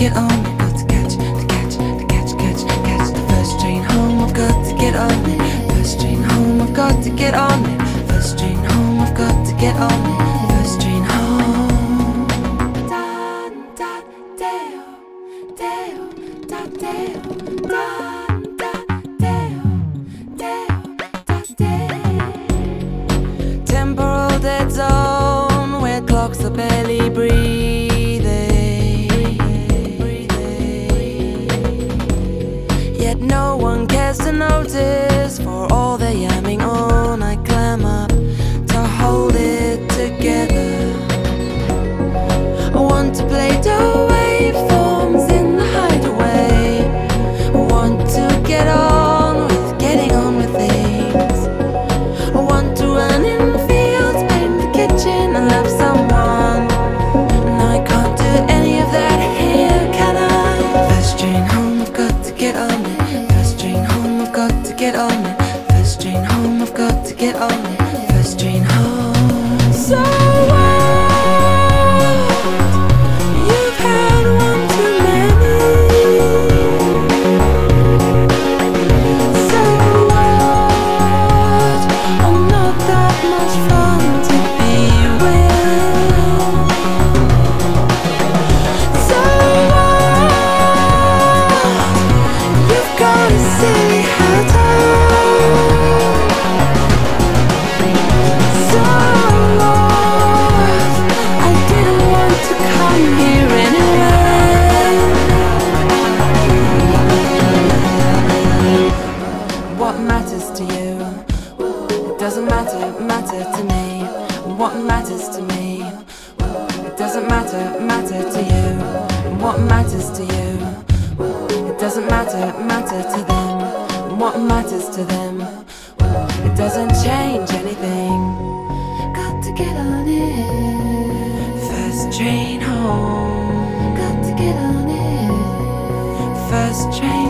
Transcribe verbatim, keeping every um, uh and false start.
get on it. Got to catch, to catch, to catch, catch, catch the first train home. I've got to get on it. First train home, I've got to get on it. First train home, I've got to get on it. First train home. Da da deo, deo, da deo, da da deo, deo, da deo. Temporal dead zone where clocks are barely breathing. Yet no one cares to notice. For all the yamming on, I climb up to hold it together. I want to play the waveforms in the hideaway. I want to get on with getting on with things. I want to run in the fields, paint the kitchen and love someone. And I can't do any of that here, can I? First train home, I've got to get on it. First train home, I've got to get on it. First train home, I've got to get on it. First train home. So what? You've had one too many. So what? I'm not that much fun to be with. So what? You've got a silly hat on. So what? I didn't want to come here anyway. What matters to you? It doesn't matter, matter to me. What matters to me? It doesn't matter, matter to you. What matters to you? It doesn't matter, matter to them. What matters to them? It doesn't change anything. Got to get on it. First train home. Got to get on it. First train